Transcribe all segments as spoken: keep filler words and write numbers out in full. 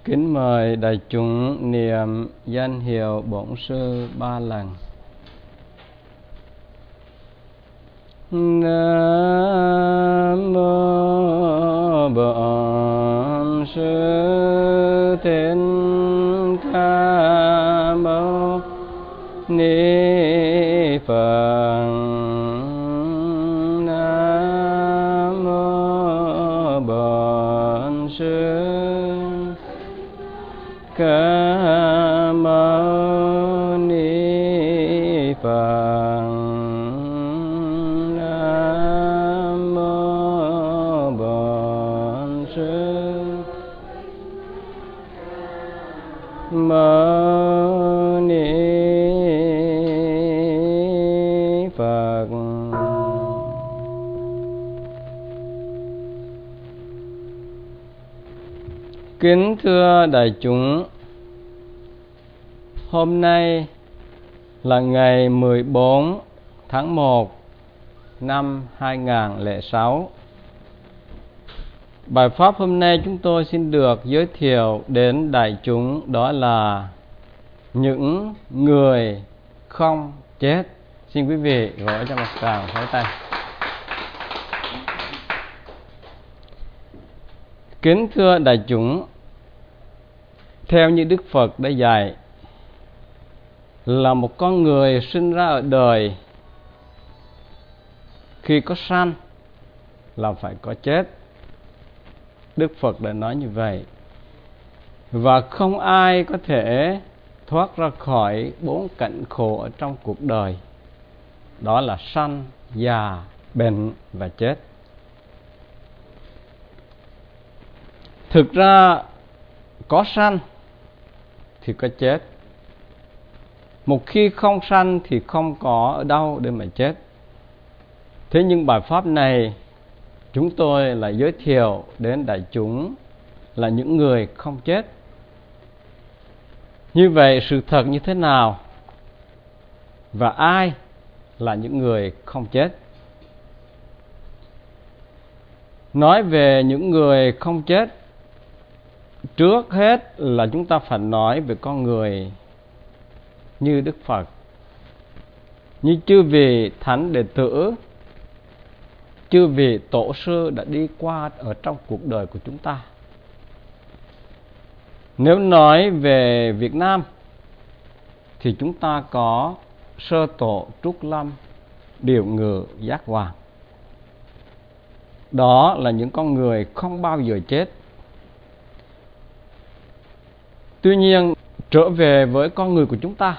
Kính mời đại chúng niệm danh hiệu Bổn Sư ba lần. Nam mô Bổn Sư Thích Ca Mâu Ni Phật. Nam mô Bổn Sư Ca Mâu Ni Phật. Nam mô Bổn Sư Mâu Ni Phật. Kính thưa đại chúng, hôm nay là ngày mười bốn tháng một năm hai nghìn không trăm lẻ sáu. Bài pháp hôm nay chúng tôi xin được giới thiệu đến đại chúng đó là những người không chết. Xin quý vị gọi cho một tràng pháo tay. Kính thưa đại chúng, theo như Đức Phật đã dạy, là một con người sinh ra ở đời, khi có sanh là phải có chết. Đức Phật đã nói như vậy. Và không ai có thể thoát ra khỏi bốn cảnh khổ ở trong cuộc đời, đó là sanh, già, bệnh và chết. Thực ra có sanh thì có chết. Một khi không sanh thì không có ở đâu để mà chết. Thế nhưng bài pháp này chúng tôi lại giới thiệu đến đại chúng là những người không chết. Như vậy sự thật như thế nào? Và ai là những người không chết? Nói về những người không chết, trước hết là chúng ta phải nói về con người như Đức Phật, như chư vị thánh đệ tử, chư vị tổ sư đã đi qua ở trong cuộc đời của chúng ta. Nếu nói về Việt Nam thì chúng ta có Sơ Tổ, Trúc Lâm, Điều Ngự, Giác Hoàng. Đó là những con người không bao giờ chết. Tuy nhiên, trở về với con người của chúng ta,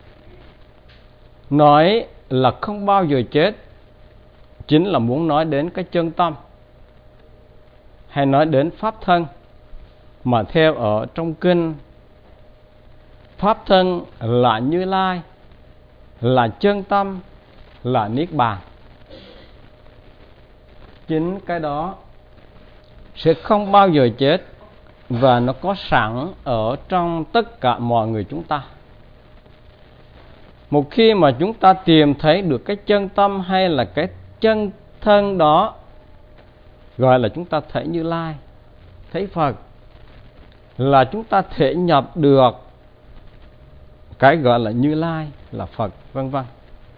nói là không bao giờ chết chính là muốn nói đến cái chân tâm, hay nói đến pháp thân. Mà theo ở trong kinh, pháp thân là Như Lai, là chân tâm, là Niết Bàn. Chính cái đó sẽ không bao giờ chết, và nó có sẵn ở trong tất cả mọi người chúng ta. Một khi mà chúng ta tìm thấy được cái chân tâm hay là cái chân thân đó, gọi là chúng ta thấy Như Lai, thấy Phật, là chúng ta thể nhập được cái gọi là Như Lai, là Phật, vân vân.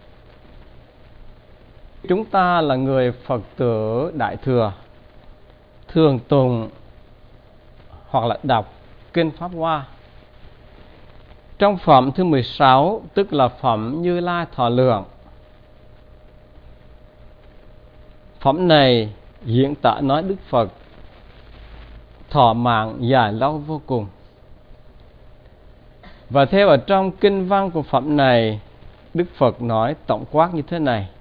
Chúng ta là người Phật tử Đại Thừa, thường tùng hoặc là đọc kinh Pháp Hoa. Trong phẩm thứ mười sáu, tức là phẩm Như Lai Thọ Lượng, phẩm này diễn tả nói Đức Phật thọ mạng dài lâu vô cùng. Và theo ở trong kinh văn của phẩm này, Đức Phật nói tổng quát như thế này: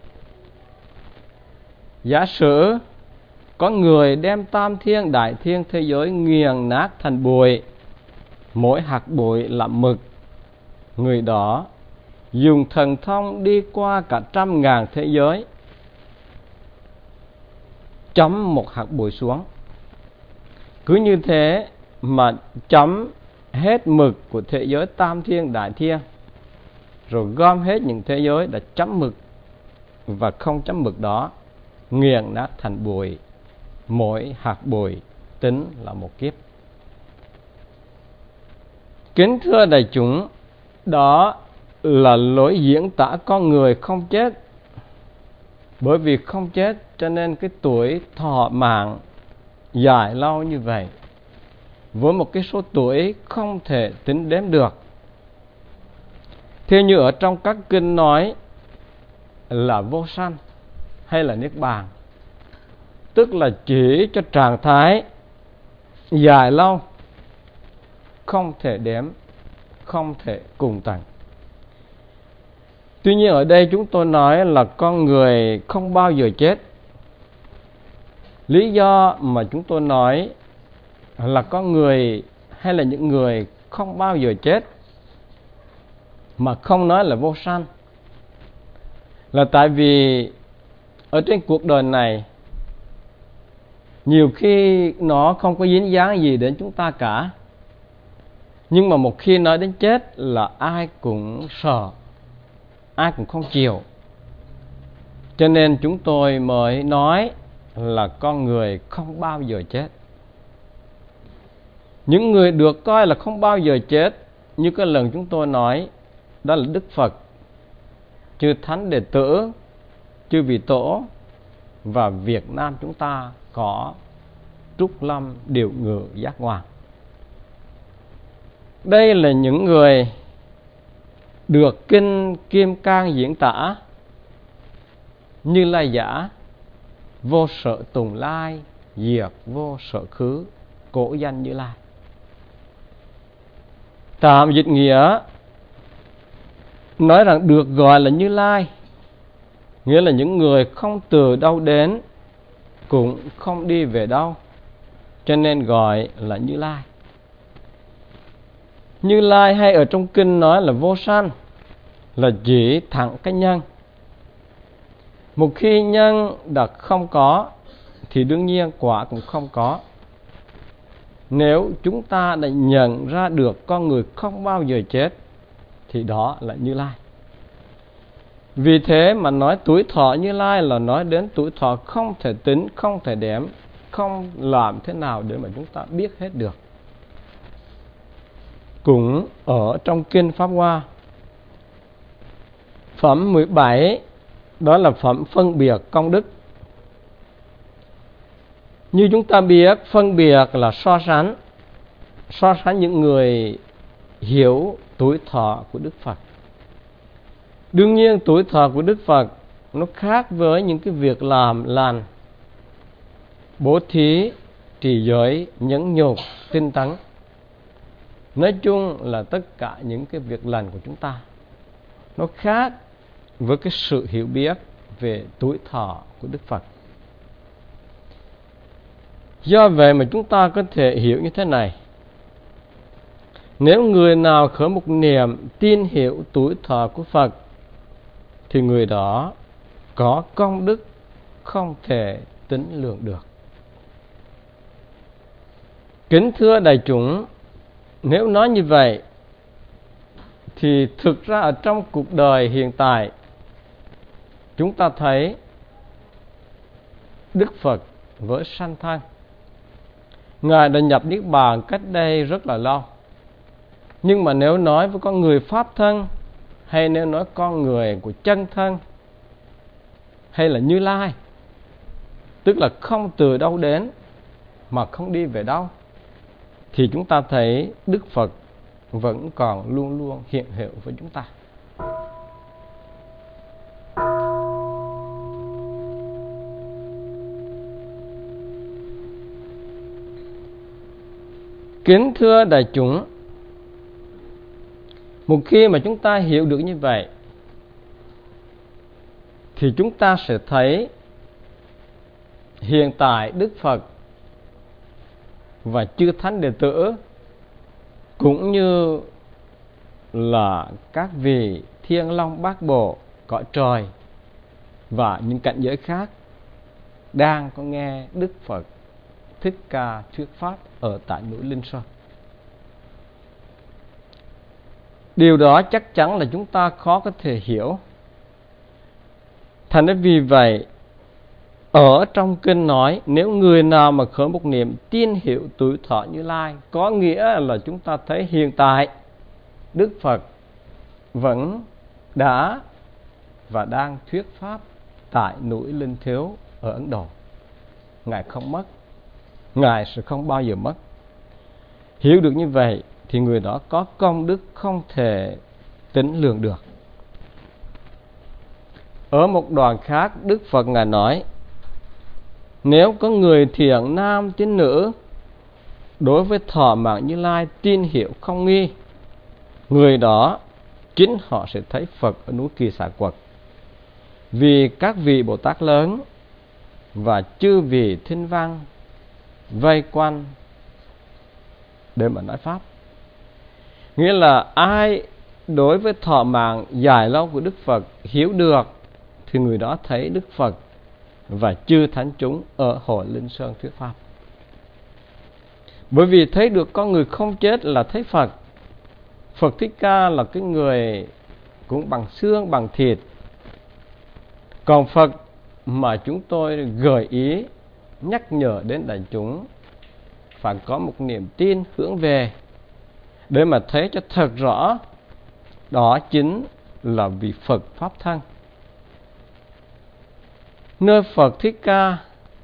giả sử có người đem tam thiên đại thiên thế giới nghiền nát thành bụi, mỗi hạt bụi là mực, người đó dùng thần thông đi qua cả trăm ngàn thế giới, chấm một hạt bụi xuống. Cứ như thế mà chấm hết mực của thế giới tam thiên đại thiên, rồi gom hết những thế giới đã chấm mực và không chấm mực đó, nghiền nát thành bụi, mỗi hạt bụi tính là một kiếp. Kính thưa đại chúng, đó là lối diễn tả con người không chết. Bởi vì không chết cho nên cái tuổi thọ mạng dài lâu như vậy, với một cái số tuổi không thể tính đếm được. Theo như ở trong các kinh nói là vô sanh hay là niết bàn, tức là chỉ cho trạng thái dài lâu, không thể đếm, không thể cùng tận. Tuy nhiên ở đây chúng tôi nói là con người không bao giờ chết. Lý do mà chúng tôi nói là con người hay là những người không bao giờ chết, mà không nói là vô sanh, là tại vì ở trên cuộc đời này nhiều khi nó không có dính dáng gì đến chúng ta cả. Nhưng mà một khi nói đến chết là ai cũng sợ, ai cũng không chịu. Cho nên chúng tôi mới nói là con người không bao giờ chết. Những người được coi là không bao giờ chết, như cái lần chúng tôi nói, đó là Đức Phật, chư Thánh Đệ Tử, chư Vị Tổ, và Việt Nam chúng ta có Trúc Lâm Điều Ngự Giác Ngoại. Đây là những người được Kinh Kim Cang diễn tả: Như Lai giả, vô sở tùng lai, diệt vô sở khứ, cổ danh Như Lai. Tạm dịch nghĩa nói rằng được gọi là Như Lai, nghĩa là những người không từ đâu đến, cũng không đi về đâu, cho nên gọi là Như Lai. Như Lai hay ở trong kinh nói là vô sanh, là chỉ thẳng cái nhân. Một khi nhân đã không có thì đương nhiên quả cũng không có. Nếu chúng ta đã nhận ra được con người không bao giờ chết thì đó là Như Lai. Vì thế mà nói tuổi thọ Như Lai là nói đến tuổi thọ không thể tính, không thể đếm, không làm thế nào để mà chúng ta biết hết được. Cũng ở trong Kinh Pháp Hoa, phẩm mười bảy, đó là phẩm phân biệt công đức. Như chúng ta biết, phân biệt là so sánh, so sánh những người hiểu tuổi thọ của Đức Phật. Đương nhiên tuổi thọ của Đức Phật nó khác với những cái việc làm lành, bố thí, trì giới, nhẫn nhục, tinh tấn. Nói chung là tất cả những cái việc lành của chúng ta nó khác với cái sự hiểu biết về tuổi thọ của Đức Phật. Do vậy mà chúng ta có thể hiểu như thế này: nếu người nào khởi một niệm tin hiểu tuổi thọ của Phật thì người đó có công đức không thể tính lượng được. Kính thưa đại chúng, nếu nói như vậy thì thực ra ở trong cuộc đời hiện tại chúng ta thấy Đức Phật với sanh thân, Ngài đã nhập Niết Bàn cách đây rất là lâu. Nhưng mà nếu nói với con người Pháp thân, hay nếu nói con người của chân thân, hay là Như Lai, tức là không từ đâu đến mà không đi về đâu, thì chúng ta thấy Đức Phật vẫn còn luôn luôn hiện hữu với chúng ta. Kính thưa đại chúng, một khi mà chúng ta hiểu được như vậy thì chúng ta sẽ thấy hiện tại Đức Phật và chư Thánh Đệ Tử cũng như là các vị Thiên Long Bát Bộ, cõi trời và những cảnh giới khác đang có nghe Đức Phật Thích Ca thuyết pháp ở tại núi Linh Sơn. Điều đó chắc chắn là chúng ta khó có thể hiểu. Thành ra vì vậy, ở trong kinh nói, nếu người nào mà khởi một niệm tin hiểu tuổi thọ Như Lai, có nghĩa là chúng ta thấy hiện tại Đức Phật vẫn đã và đang thuyết pháp tại núi Linh Thiếu ở Ấn Độ. Ngài không mất, Ngài sẽ không bao giờ mất. Hiểu được như vậy thì người đó có công đức không thể tính lường được. Ở một đoạn khác, Đức Phật Ngài nói: nếu có người thiện nam tín nữ đối với thọ mạng Như Lai tin hiểu không nghi, người đó chính họ sẽ thấy Phật ở núi Kỳ Xà Quật. Vì các vị Bồ Tát lớn và chư vị thinh văn vây quanh để mà nói pháp. Nghĩa là ai đối với thọ mạng dài lâu của Đức Phật hiểu được thì người đó thấy Đức Phật và chư thánh chúng ở hội Linh Sơn thuyết pháp. Bởi vì thấy được con người không chết là thấy Phật. Phật Thích Ca là cái người cũng bằng xương bằng thịt. Còn Phật mà chúng tôi gợi ý nhắc nhở đến đại chúng phải có một niềm tin hướng về để mà thấy cho thật rõ đó chính là vị Phật Pháp thân. Nơi Phật Thích Ca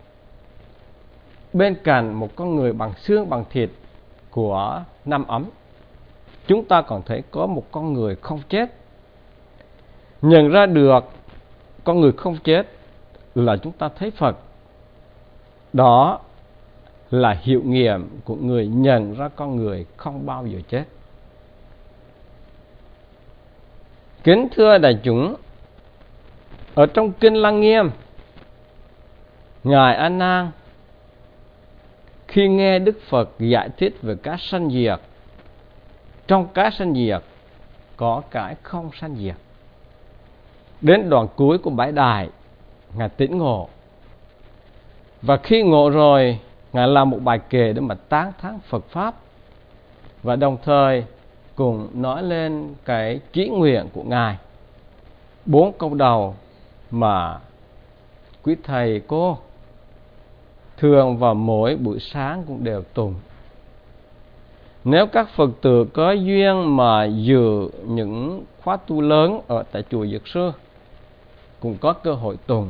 bên cạnh một con người bằng xương bằng thịt của năm ấm, chúng ta còn thấy có một con người không chết. Nhận ra được con người không chết là chúng ta thấy Phật. Đó là hiệu nghiệm của người nhận ra con người không bao giờ chết. Kính thưa đại chúng, ở trong Kinh Lăng Nghiêm, Ngài A Nan khi nghe Đức Phật giải thích về các sanh diệt, trong các sanh diệt có cái không sanh diệt. Đến đoạn cuối của bãi đài, Ngài tỉnh ngộ. Và khi ngộ rồi, Ngài làm một bài kệ để mà tán thán Phật Pháp. Và đồng thời cùng nói lên cái chí nguyện của Ngài. Bốn câu đầu mà quý thầy cô thường vào mỗi buổi sáng cũng đều tụng. Nếu các Phật tử có duyên mà dự những khóa tu lớn ở tại chùa Dược Sư cũng có cơ hội tụng.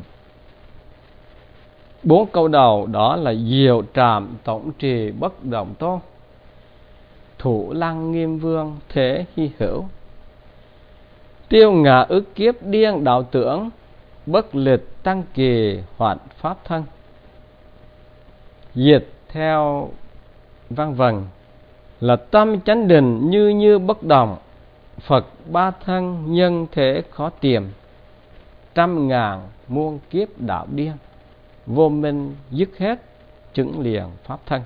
Bốn câu đầu đó là: diệu trạm tổng trì bất động tôn, thủ lăng nghiêm vương thế hy hữu, tiêu ngã ức kiếp điên đạo tưởng, bất lịch tăng kỳ hoạn pháp thân. Dịch theo văn vần là: tâm chánh định như như bất động, Phật ba thân nhân thể khó tìm, trăm ngàn muôn kiếp đạo điên, vô minh dứt hết chứng liền pháp thân.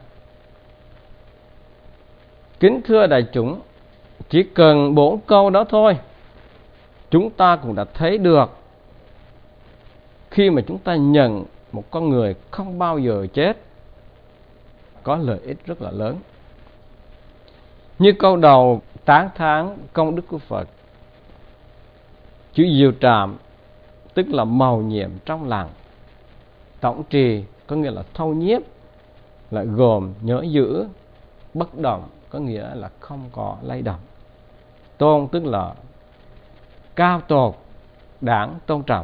Kính thưa đại chúng, chỉ cần bốn câu đó thôi, chúng ta cũng đã thấy được khi mà chúng ta nhận một con người không bao giờ chết có lợi ích rất là lớn. Như câu đầu tán thán công đức của Phật, chữ diệu trạm tức là màu nhiệm trong lặng, tổng trì có nghĩa là thâu nhiếp, lại gồm nhớ giữ, bất động có nghĩa là không có lay động, tôn tức là cao tột, đáng tôn trọng.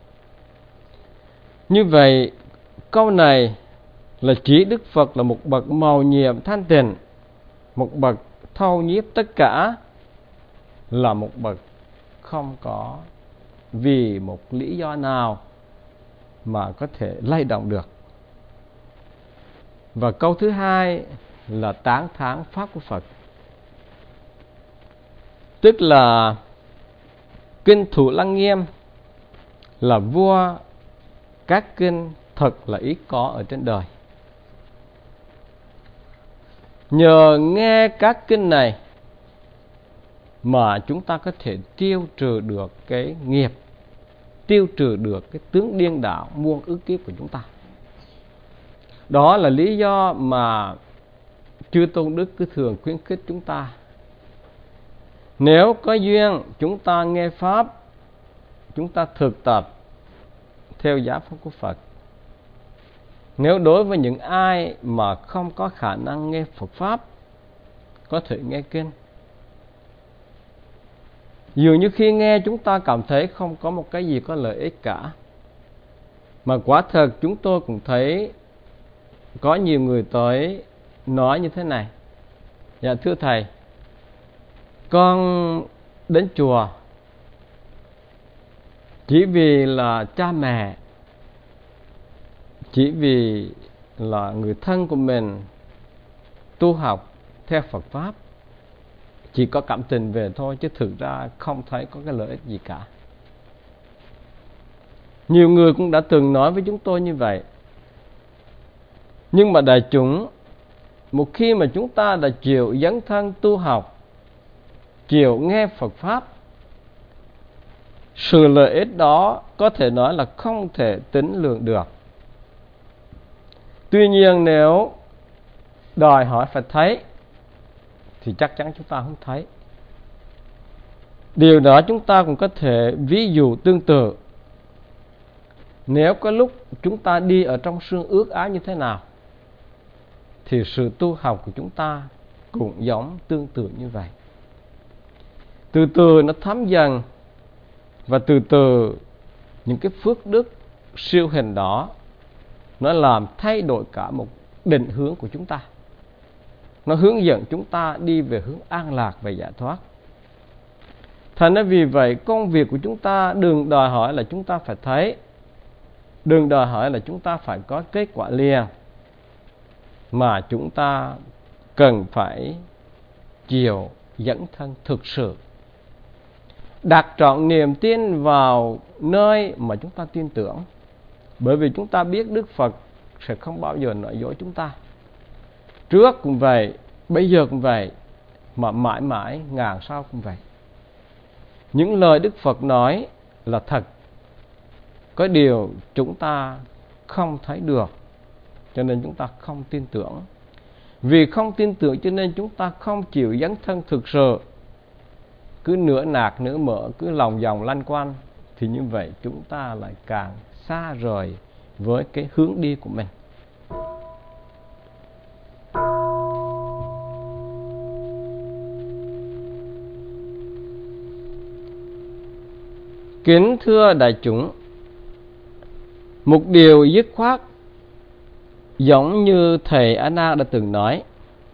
Như vậy câu này là chỉ Đức Phật là một bậc màu nhiệm thanh tịnh, một bậc thâu nhiếp tất cả, là một bậc không có vì một lý do nào mà có thể lay động được. Và câu thứ hai là tán thán pháp của Phật, tức là kinh Thủ Lăng Nghiêm là vua các kinh thật là ít có ở trên đời. Nhờ nghe các kinh này mà chúng ta có thể tiêu trừ được cái nghiệp, tiêu trừ được cái tướng điên đảo muôn ức kiếp của chúng ta. Đó là lý do mà chư Tôn Đức cứ thường khuyến khích chúng ta, nếu có duyên chúng ta nghe Pháp, chúng ta thực tập theo giáo pháp của Phật. Nếu đối với những ai mà không có khả năng nghe Phật Pháp, có thể nghe kinh, Dường như khi nghe chúng ta cảm thấy không có một cái gì có lợi ích cả. Mà quả thật chúng tôi cũng thấy có nhiều người tới nói như thế này: dạ thưa thầy, con đến chùa chỉ vì là cha mẹ, chỉ vì là người thân của mình tu học theo Phật Pháp, chỉ có cảm tình về thôi, chứ thực ra không thấy có cái lợi ích gì cả. Nhiều người cũng đã từng nói với chúng tôi như vậy. Nhưng mà đại chúng, một khi mà chúng ta đã chịu dấn thân tu học, chịu nghe Phật Pháp, sự lợi ích đó có thể nói là không thể tính lượng được. Tuy nhiên nếu đòi hỏi phải thấy thì chắc chắn chúng ta không thấy. Điều đó chúng ta cũng có thể ví dụ tương tự. Nếu có lúc chúng ta đi ở trong sương ướt áo như thế nào, thì sự tu học của chúng ta cũng giống tương tự như vậy. Từ từ nó thấm dần, và từ từ những cái phước đức siêu hình đó nó làm thay đổi cả một định hướng của chúng ta. Nó hướng dẫn chúng ta đi về hướng an lạc và giải thoát. Thành ra vì vậy công việc của chúng ta đừng đòi hỏi là chúng ta phải thấy, đừng đòi hỏi là chúng ta phải có kết quả liền, mà chúng ta cần phải chịu dấn thân thực sự, đặt trọn niềm tin vào nơi mà chúng ta tin tưởng. Bởi vì chúng ta biết Đức Phật sẽ không bao giờ nói dối chúng ta. Trước cũng vậy, bây giờ cũng vậy, mà mãi mãi ngàn sau cũng vậy. Những lời Đức Phật nói là thật. Có điều chúng ta không thấy được, cho nên chúng ta không tin tưởng. Vì không tin tưởng cho nên chúng ta không chịu dấn thân thực sự, cứ nửa nạc nửa mỡ, cứ lòng vòng lanh quanh, thì như vậy chúng ta lại càng xa rời với cái hướng đi của mình. Kính thưa đại chúng, một điều dứt khoát giống như thầy A Na đã từng nói: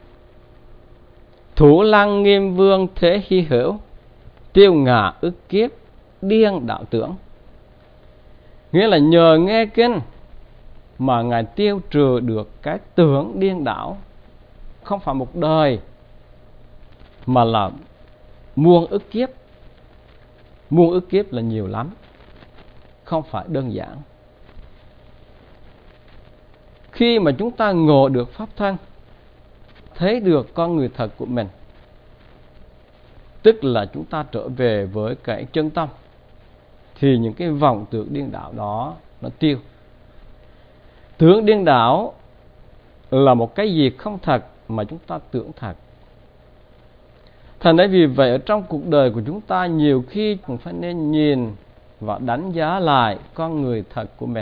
thủ lăng nghiêm vương thế hy hữu, tiêu ngã ức kiếp điên đạo tưởng. Nghĩa là nhờ nghe kinh mà Ngài tiêu trừ được cái tưởng điên đảo, không phải một đời mà là muôn ức kiếp. Muôn ức kiếp là nhiều lắm, không phải đơn giản. Khi mà chúng ta ngộ được pháp thân, thấy được con người thật của mình, tức là chúng ta trở về với cái chân tâm, thì những cái vọng tưởng điên đảo đó nó tiêu. Tưởng điên đảo là một cái gì không thật mà chúng ta tưởng thật. Thành ra vì vậy ở trong cuộc đời của chúng ta nhiều khi cũng phải nên nhìn và đánh giá lại con người thật của mình.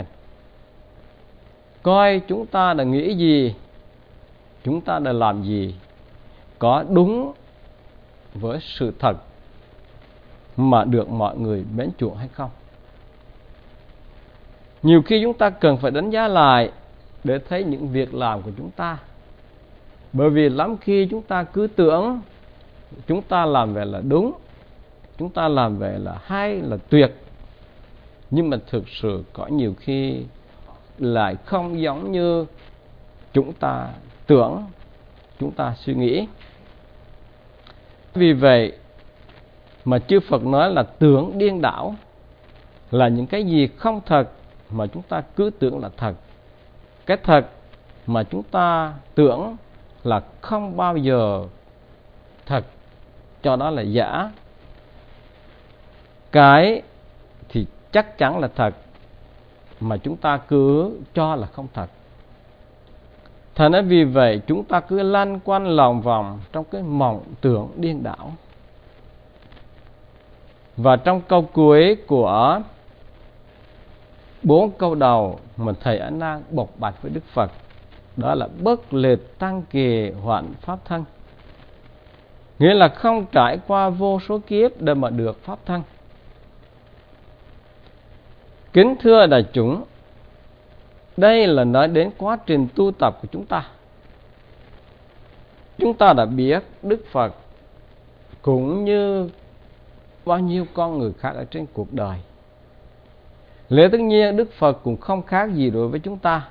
Coi chúng ta đã nghĩ gì, chúng ta đã làm gì, có đúng với sự thật mà được mọi người mến chuộng hay không. Nhiều khi chúng ta cần phải đánh giá lại để thấy những việc làm của chúng ta. Bởi vì lắm khi chúng ta cứ tưởng chúng ta làm vậy là đúng, chúng ta làm vậy là hay, là tuyệt, nhưng mà thực sự có nhiều khi lại không giống như chúng ta tưởng, chúng ta suy nghĩ. Vì vậy mà chư Phật nói là tưởng điên đảo, là những cái gì không thật mà chúng ta cứ tưởng là thật. Cái thật mà chúng ta tưởng là không bao giờ thật, cho đó là giả. Cái thì chắc chắn là thật mà chúng ta cứ cho là không thật. Thành ra vì vậy chúng ta cứ lăn quanh lòng vòng trong cái mộng tưởng điên đảo. Và trong câu cuối của bốn câu đầu mà thầy A Nan bộc bạch với Đức Phật, đó là bất liệt tăng kỳ hoạn pháp thân. nghĩa là không trải qua vô số kiếp để mà được pháp thân. Kính thưa đại chúng, đây là nói đến quá trình tu tập của chúng ta. Chúng ta đã biết Đức Phật cũng như bao nhiêu con người khác ở trên cuộc đời. Lẽ tất nhiên Đức Phật cũng không khác gì đối với chúng ta.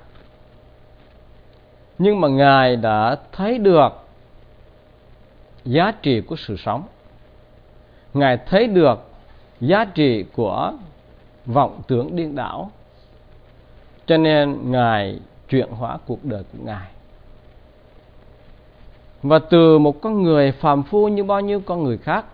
Nhưng mà Ngài đã thấy được giá trị của sự sống. Ngài thấy được giá trị của vọng tưởng điên đảo. Cho nên Ngài chuyển hóa cuộc đời của Ngài. Và từ một con người phàm phu như bao nhiêu con người khác,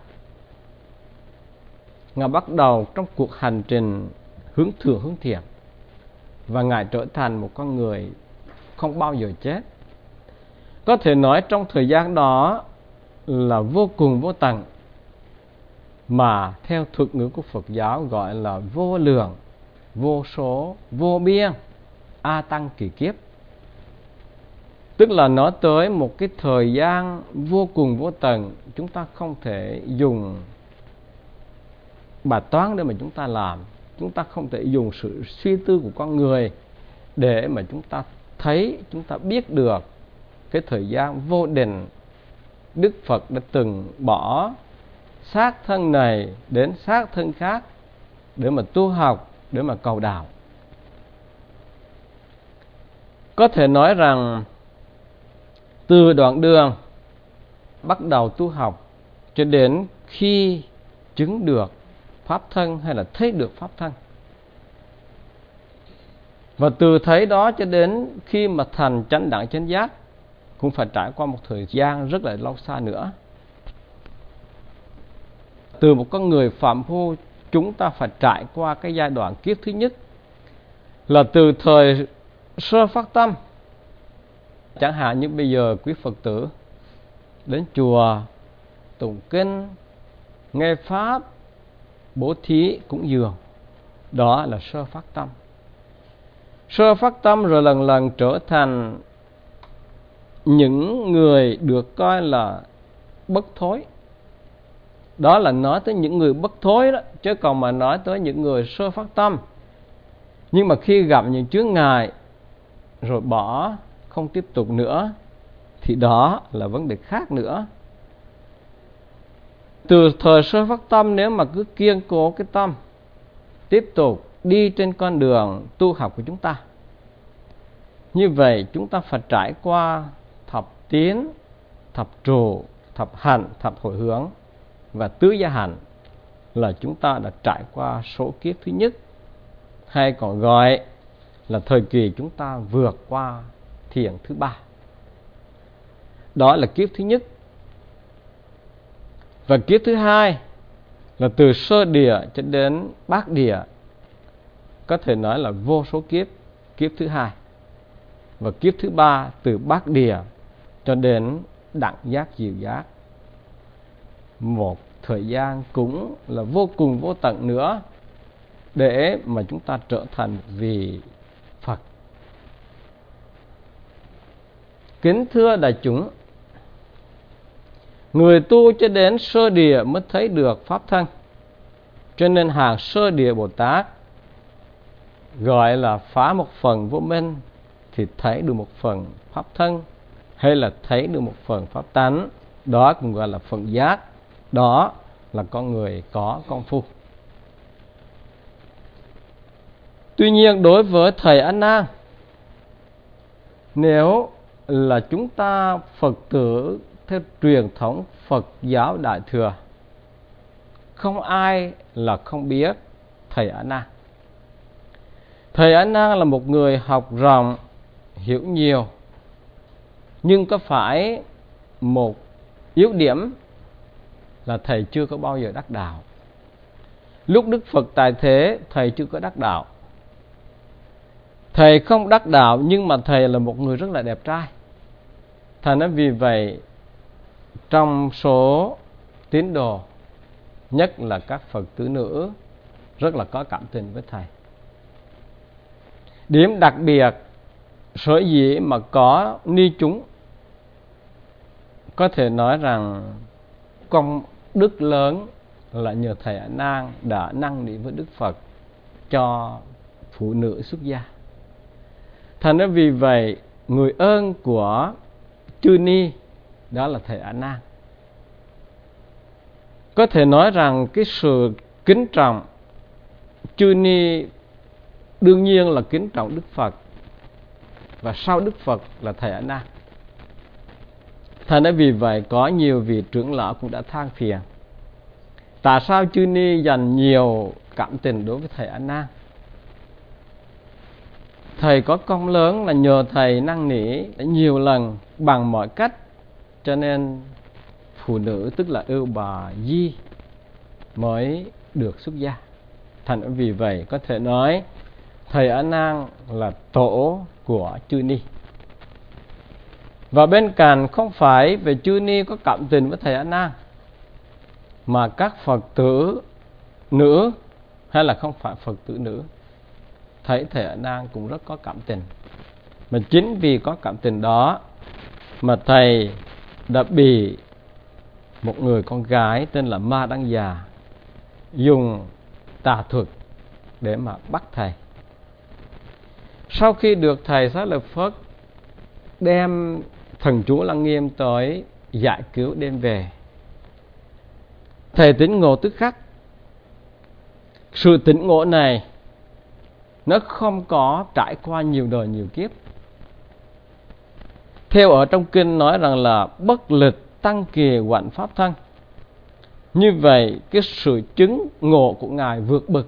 Ngài bắt đầu trong cuộc hành trình hướng thượng hướng thiện. Và Ngài trở thành một con người không bao giờ chết. Có thể nói trong thời gian đó là vô cùng vô tận, mà theo thuật ngữ của Phật giáo gọi là vô lượng, vô số, vô biên, a tăng kỳ kiếp. Tức là nói tới một cái thời gian vô cùng vô tận, chúng ta không thể dùng bài toán để mà chúng ta làm. Chúng ta không thể dùng sự suy tư của con người để mà chúng ta thấy, chúng ta biết được cái thời gian vô định. Đức Phật đã từng bỏ xác thân này đến xác thân khác để mà tu học, để mà cầu đạo. Có thể nói rằng từ đoạn đường bắt đầu tu học cho đến khi chứng được pháp thân hay là thấy được pháp thân, và từ thấy đó cho đến khi mà thành chánh đẳng chánh giác cũng phải trải qua một thời gian rất là lâu xa nữa. Từ một con người phạm phu, chúng ta phải trải qua cái giai đoạn kiếp thứ nhất là từ thời sơ phát tâm. Chẳng hạn như bây giờ quý Phật tử đến chùa tụng kinh, nghe pháp, bố thí, cúng dường, đó là sơ phát tâm. Sơ phát tâm rồi lần lần trở thành những người được coi là bất thối. Đó là nói tới những người bất thối đó, chứ còn mà nói tới những người sơ phát tâm, nhưng mà khi gặp những chướng ngại rồi bỏ, không tiếp tục nữa, thì đó là vấn đề khác nữa. Từ thời sơ phát tâm, nếu mà cứ kiên cố cái tâm, tiếp tục đi trên con đường tu học của chúng ta, như vậy chúng ta phải trải qua thập tiến, thập trụ, thập hạnh, thập hồi hướng và tứ gia hạnh, là chúng ta đã trải qua số kiếp thứ nhất, hay còn gọi là thời kỳ chúng ta vượt qua thiền thứ ba. Đó là kiếp thứ nhất. Và kiếp thứ hai là từ sơ địa cho đến bát địa, có thể nói là vô số kiếp, kiếp thứ hai. Và kiếp thứ ba từ bát địa cho đến đẳng giác diệu giác, một thời gian cũng là vô cùng vô tận nữa để mà chúng ta trở thành vị Phật. Kính thưa đại chúng, người tu cho đến sơ địa mới thấy được pháp thân. Cho nên hàng sơ địa Bồ Tát gọi là phá một phần vô minh thì thấy được một phần pháp thân, hay là thấy được một phần pháp tánh, đó cũng gọi là phần giác. Đó là con người có công phu. Tuy nhiên đối với thầy A Nan, nếu là chúng ta Phật tử theo truyền thống Phật giáo Đại Thừa, không ai là không biết thầy A Nan. Thầy A Nan là một người học rộng, hiểu nhiều, nhưng có phải một yếu điểm là thầy chưa có bao giờ đắc đạo. Lúc Đức Phật tại thế, thầy chưa có đắc đạo. Thầy không đắc đạo, nhưng mà thầy là một người rất là đẹp trai. Thành ra vì vậy, trong số tín đồ, nhất là các Phật tử nữ, rất là có cảm tình với thầy. Điểm đặc biệt sở dĩ mà có ni chúng có thể nói rằng công đức lớn là nhờ thầy A Nan đã năn nỉ với Đức Phật cho phụ nữ xuất gia. Thành ra vì vậy người ơn của chư ni đó là thầy A Nan. Có thể nói rằng cái sự kính trọng chư ni đương nhiên là kính trọng Đức Phật, và sau Đức Phật là thầy A Nan. Thành ra vì vậy có nhiều vị trưởng lão cũng đã than phiền tại sao chư ni dành nhiều cảm tình đối với thầy A Nan. Thầy có công lớn là nhờ thầy năn nỉ đã nhiều lần bằng mọi cách, cho nên phụ nữ tức là ưu bà Di mới được xuất gia. Thành vì vậy có thể nói thầy A Nan là tổ của chư ni. Và bên cạnh không phải về chư ni có cảm tình với thầy A Nan, mà các Phật tử nữ hay là không phải Phật tử nữ thấy thầy A Nan cũng rất có cảm tình. Mà chính vì có cảm tình đó mà thầy đã bị một người con gái tên là Ma Đăng Già dùng tà thuật để mà bắt thầy. Sau khi được thầy Xá Lợi Phất đem thần chú Lăng Nghiêm tới giải cứu đem về, thầy tỉnh ngộ tức khắc. Sự tỉnh ngộ này nó không có trải qua nhiều đời nhiều kiếp. Theo ở trong kinh nói rằng là bất lịch tăng kỳ hoạnh pháp thân. Như vậy cái sự chứng ngộ của Ngài vượt bậc,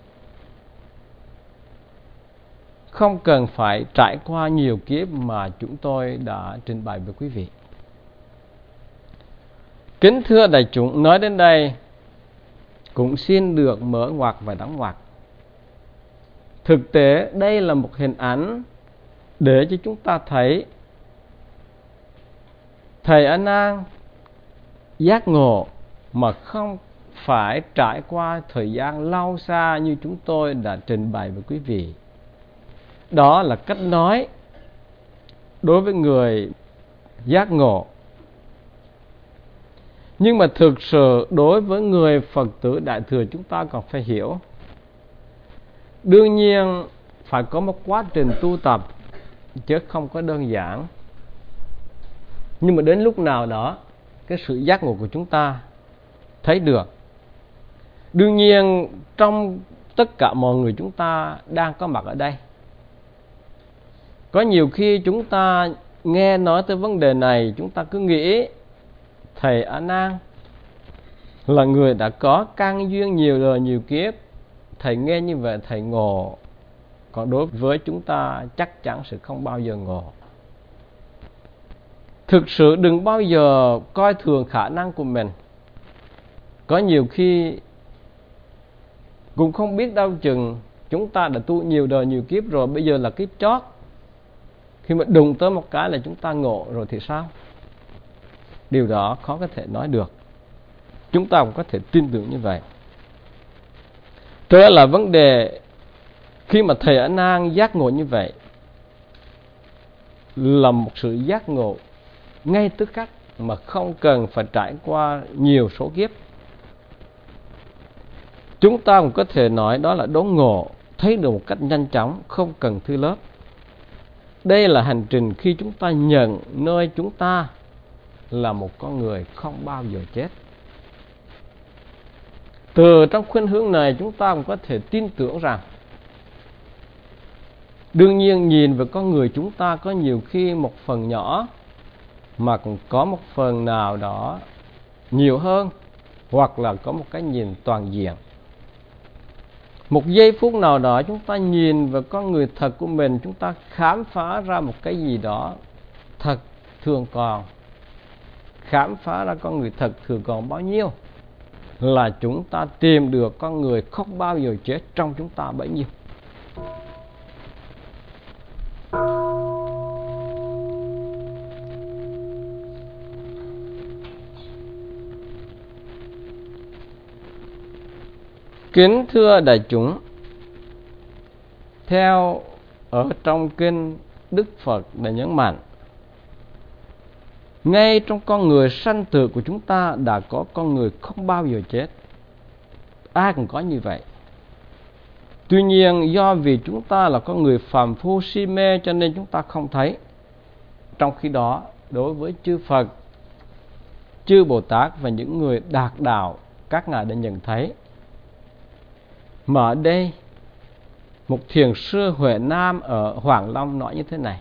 không cần phải trải qua nhiều kiếp mà chúng tôi đã trình bày với quý vị. Kính thưa đại chúng, nói đến đây cũng xin được mở ngoặc và đóng ngoặc. Thực tế đây là một hình ảnh để cho chúng ta thấy thầy A Nan giác ngộ mà không phải trải qua thời gian lâu xa như chúng tôi đã trình bày với quý vị. Đó là cách nói đối với người giác ngộ. Nhưng mà thực sự đối với người Phật tử Đại Thừa chúng ta còn phải hiểu. Đương nhiên phải có một quá trình tu tập, chứ không có đơn giản. Nhưng mà đến lúc nào đó cái sự giác ngộ của chúng ta thấy được. Đương nhiên trong tất cả mọi người chúng ta đang có mặt ở đây, có nhiều khi chúng ta nghe nói tới vấn đề này, chúng ta cứ nghĩ thầy A Nan là người đã có căn duyên nhiều đời nhiều kiếp, thầy nghe như vậy thầy ngộ. Còn đối với chúng ta chắc chắn sẽ không bao giờ ngộ. Thực sự đừng bao giờ coi thường khả năng của mình. Có nhiều khi cũng không biết đâu chừng chúng ta đã tu nhiều đời nhiều kiếp rồi, bây giờ là kiếp chót, khi mà đụng tới một cái là chúng ta ngộ rồi thì sao? Điều đó khó có thể nói được. Chúng ta cũng có thể tin tưởng như vậy. Đó là vấn đề khi mà thầy A Nan giác ngộ như vậy, là một sự giác ngộ ngay tức khắc mà không cần phải trải qua nhiều số kiếp. Chúng ta cũng có thể nói đó là đốn ngộ, thấy được một cách nhanh chóng, không cần thư lớp. Đây là hành trình khi chúng ta nhận nơi chúng ta là một con người không bao giờ chết. Từ trong khuynh hướng này chúng ta cũng có thể tin tưởng rằng, đương nhiên nhìn về con người chúng ta có nhiều khi một phần nhỏ, mà cũng có một phần nào đó nhiều hơn, hoặc là có một cái nhìn toàn diện. Một giây phút nào đó chúng ta nhìn vào con người thật của mình, chúng ta khám phá ra một cái gì đó thật thường còn. Khám phá ra con người thật thường còn bao nhiêu, là chúng ta tìm được con người không bao giờ chết trong chúng ta bấy nhiêu. Kính thưa đại chúng, theo ở trong kinh Đức Phật đã nhấn mạnh, Ngay trong con người sanh tử của chúng ta đã có con người không bao giờ chết. Ai cũng có như vậy. Tuy nhiên do vì chúng ta là con người phàm phu si mê cho nên chúng ta không thấy. Trong khi đó đối với chư Phật, chư Bồ Tát và những người đạt đạo, các ngài đã nhận thấy. Mà ở đây một thiền sư Huệ Nam ở Hoàng Long nói như thế này: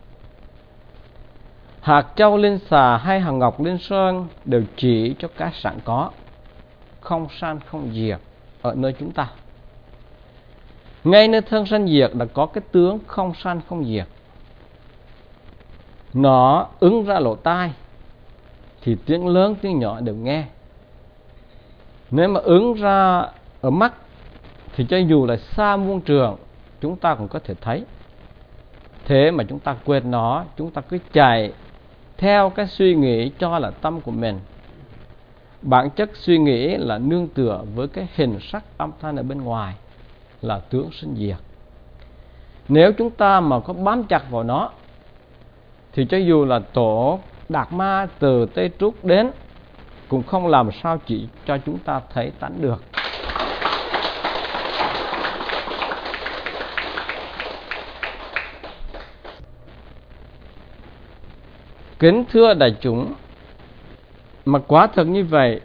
hạt châu linh xà hay hạt ngọc linh sơn đều chỉ cho cái sẵn có, không sanh không diệt ở nơi chúng ta. Ngay nơi thân sanh diệt đã có cái tướng không sanh không diệt. Nó ứng ra lỗ tai thì tiếng lớn tiếng nhỏ đều nghe. Nếu mà ứng ra ở mắt thì cho dù là xa muôn trường chúng ta cũng có thể thấy. Thế mà chúng ta quên nó, chúng ta cứ chạy theo cái suy nghĩ cho là tâm của mình. Bản chất suy nghĩ là nương tựa với cái hình sắc âm thanh ở bên ngoài, là tướng sinh diệt. Nếu chúng ta mà có bám chặt vào nó thì cho dù là tổ Đạt Ma từ Tây Trúc đến cũng không làm sao chỉ cho chúng ta thấy tánh được. Kính thưa đại chúng, mà quả thật như vậy,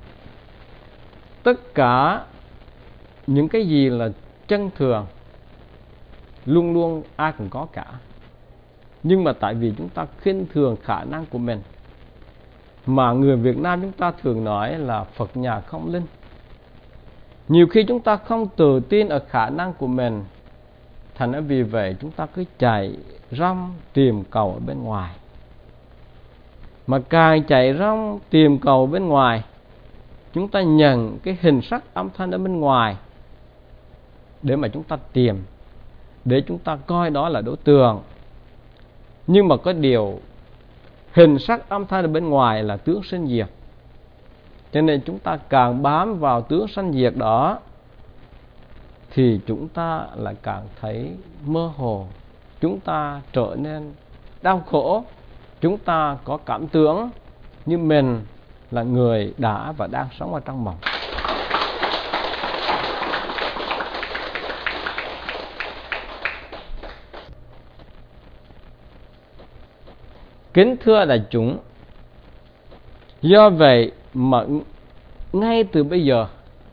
tất cả những cái gì là chân thường luôn luôn ai cũng có cả. Nhưng mà tại vì chúng ta khinh thường khả năng của mình, mà người Việt Nam chúng ta thường nói là Phật nhà không linh. Nhiều khi chúng ta không tự tin ở khả năng của mình, thành ra vì vậy chúng ta cứ chạy rong tìm cầu ở bên ngoài. Mà càng chạy rong tìm cầu bên ngoài, chúng ta nhận cái hình sắc âm thanh ở bên ngoài để mà chúng ta tìm, để chúng ta coi đó là đối tượng. Nhưng mà có điều, hình sắc âm thanh ở bên ngoài là tướng sinh diệt, cho nên chúng ta càng bám vào tướng sanh diệt đó thì chúng ta lại càng thấy mơ hồ, chúng ta trở nên đau khổ, chúng ta có cảm tưởng như mình là người đã và đang sống ở trong mộng. Kính thưa đại chúng, do vậy mà ngay từ bây giờ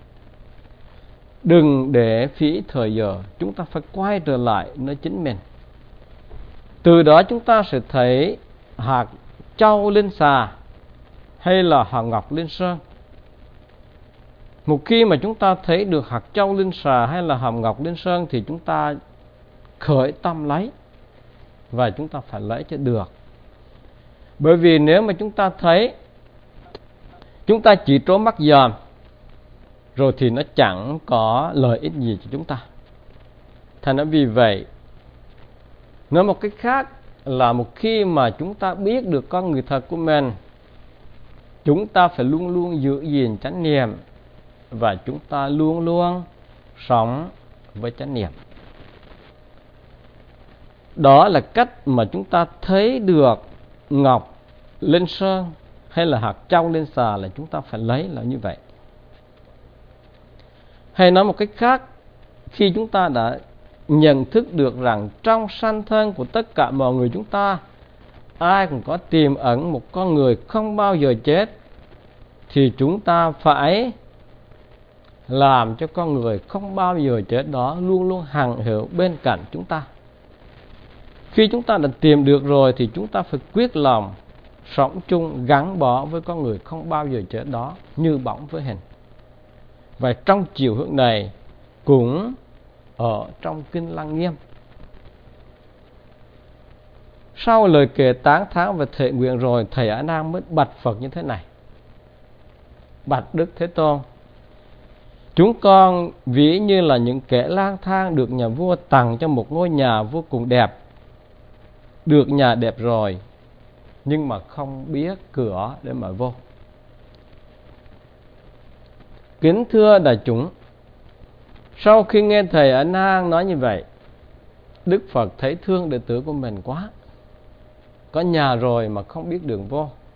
đừng để phí thời giờ, chúng ta phải quay trở lại nơi chính mình. Từ đó chúng ta sẽ thấy hạt châu linh xà hay là hạt ngọc linh sơn. Một khi mà chúng ta thấy được hạt châu linh xà hay là hạt ngọc linh sơn thì chúng ta khởi tâm lấy, và chúng ta phải lấy cho được. Bởi vì nếu mà chúng ta thấy, chúng ta chỉ trố mắt dòm rồi thì nó chẳng có lợi ích gì cho chúng ta. Thành ra vì vậy, nói một cách khác là một khi mà chúng ta biết được con người thật của mình, chúng ta phải luôn luôn giữ gìn chánh niệm, và chúng ta luôn luôn sống với chánh niệm. Đó là cách mà chúng ta thấy được ngọc linh sơn hay là hạt châu linh xà là chúng ta phải lấy là như vậy. Hay nói một cách khác, khi chúng ta đã nhận thức được rằng trong sanh thân của tất cả mọi người chúng ta, ai cũng có tiềm ẩn một con người không bao giờ chết, thì chúng ta phải làm cho con người không bao giờ chết đó luôn luôn hằng hữu bên cạnh chúng ta. Khi chúng ta đã tìm được rồi thì chúng ta phải quyết lòng sống chung, gắn bó với con người không bao giờ chết đó như bóng với hình. Và trong chiều hướng này cũng ở trong Kinh Lăng Nghiêm, sau lời kể tán thán và thệ nguyện rồi, thầy A Nan mới bạch Phật như thế này: bạch Đức Thế Tôn, chúng con ví như là những kẻ lang thang được nhà vua tặng cho một ngôi nhà vô cùng đẹp. Được nhà đẹp rồi nhưng mà không biết cửa để mở vô. Kính thưa đại chúng, sau khi nghe thầy A Nan nói như vậy, Đức Phật thấy thương đệ tử của mình quá. Có nhà rồi mà không biết đường vô,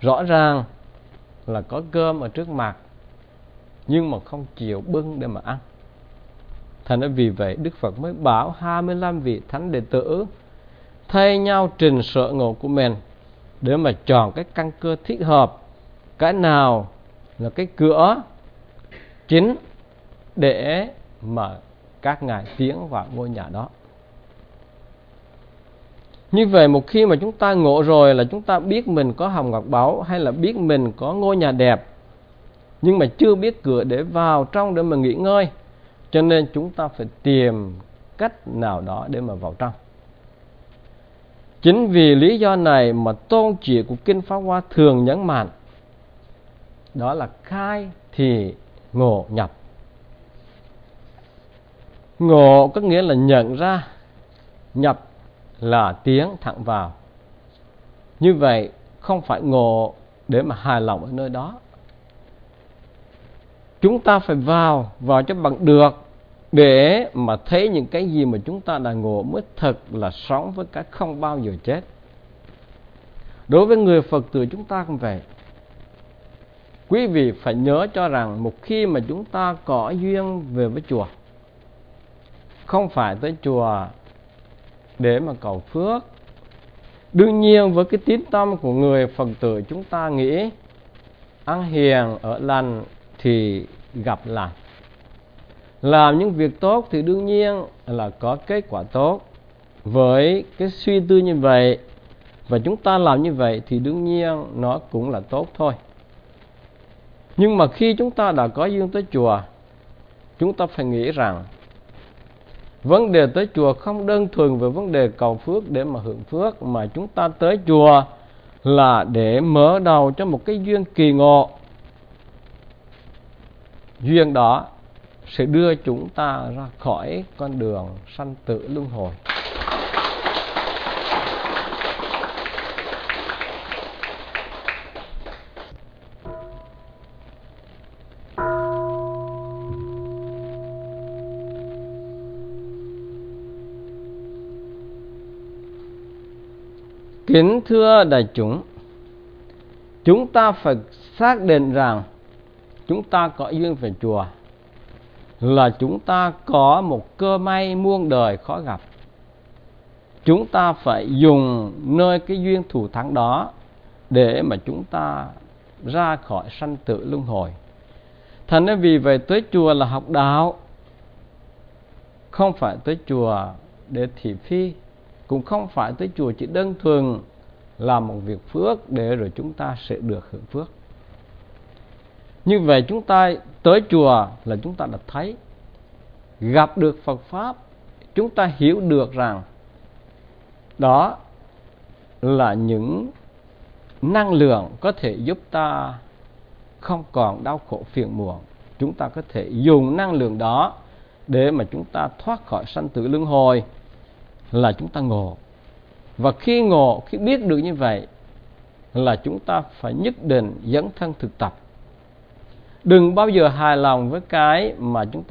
rõ ràng là có cơm ở trước mặt nhưng mà không chịu bưng để mà ăn. Thành ra vì vậy Đức Phật mới bảo hai mươi lăm vị thánh đệ tử thay nhau trình sở ngộ của mình để mà chọn cái căn cơ thích hợp, cái nào là cái cửa chính để mà các ngài tiến vào ngôi nhà đó. Như vậy một khi mà chúng ta ngộ rồi là chúng ta biết mình có hồng ngọc báu hay là biết mình có ngôi nhà đẹp, nhưng mà chưa biết cửa để vào trong để mà nghỉ ngơi, cho nên chúng ta phải tìm cách nào đó để mà vào trong. Chính vì lý do này mà tôn chỉ của Kinh Pháp Hoa thường nhấn mạnh, đó là khai thì ngộ nhập. Ngộ có nghĩa là nhận ra, nhập là tiến thẳng vào. Như vậy không phải ngộ để mà hài lòng ở nơi đó. Chúng ta phải vào, vào cho bằng được, để mà thấy những cái gì mà chúng ta đã ngộ mới thật là sống với cái không bao giờ chết. Đối với người Phật tử chúng ta cũng vậy. Quý vị phải nhớ cho rằng một khi mà chúng ta có duyên về với chùa, không phải tới chùa để mà cầu phước. Đương nhiên với cái tín tâm của người Phật tử chúng ta nghĩ ăn hiền ở lành thì gặp lành. Làm những việc tốt thì đương nhiên là có kết quả tốt. Với cái suy tư như vậy và chúng ta làm như vậy thì đương nhiên nó cũng là tốt thôi. Nhưng mà khi chúng ta đã có duyên tới chùa, chúng ta phải nghĩ rằng vấn đề tới chùa không đơn thuần về vấn đề cầu phước để mà hưởng phước, mà chúng ta tới chùa là để mở đầu cho một cái duyên kỳ ngộ. Duyên đó sẽ đưa chúng ta ra khỏi con đường sanh tử luân hồi. Kính thưa đại chúng, chúng ta phải xác định rằng chúng ta có duyên về chùa là chúng ta có một cơ may muôn đời khó gặp. Chúng ta phải dùng nơi cái duyên thù thắng đó để mà chúng ta ra khỏi sanh tử luân hồi. Thành ra vì vậy tới chùa là học đạo, không phải tới chùa để thị phi, cũng không phải tới chùa chỉ đơn thuần làm một việc phước để rồi chúng ta sẽ được hưởng phước. Như vậy chúng ta tới chùa là chúng ta đã thấy, gặp được Phật Pháp, chúng ta hiểu được rằng đó là những năng lượng có thể giúp ta không còn đau khổ phiền muộn. Chúng ta có thể dùng năng lượng đó để mà chúng ta thoát khỏi sanh tử luân hồi, là chúng ta ngộ. Và khi ngộ, khi biết được như vậy là chúng ta phải nhất định dấn thân thực tập. Đừng bao giờ hài lòng với cái mà chúng ta